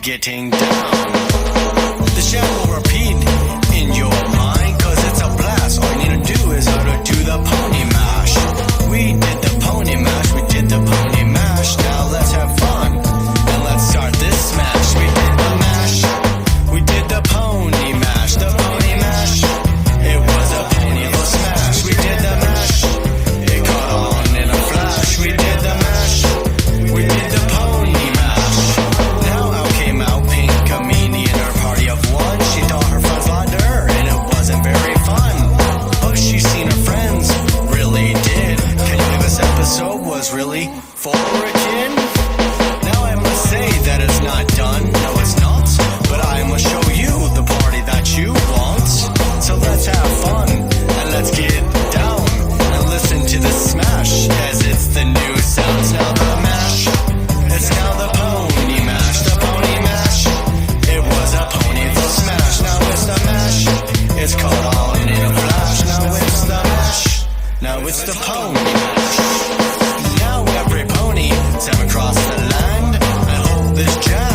getting down. The sham will repeat in your mind, cause it's a blast. All you need to do is how to do the pony mash. We did the pony mash, we did the pony mash. Now let's have fun, and let's start this smash. We did the mash, we did the pony mash, the pony mash. It was a ponyful smash. We did the mash, it caught on in a flash. We did the mash, we did the pony mash. Now out came out Pink, a meanie in her party of one. She thought her friends lied to her, and it wasn't very fun. But she seen her friends really did. Can you believe this episode was really for a kid? Now I must say that it's not done. No, it's not. But I must show you the party that you want. So let's have fun and let's get down and listen to the smash as it's the new sounds. Now the mash, it's now the pony mash, the pony mash. It was a ponyful smash. Now it's the mash, it's caught on in a flash. Now it's the mash, now it's the pony mash. Now every pony, 7 across the land. I hope this jam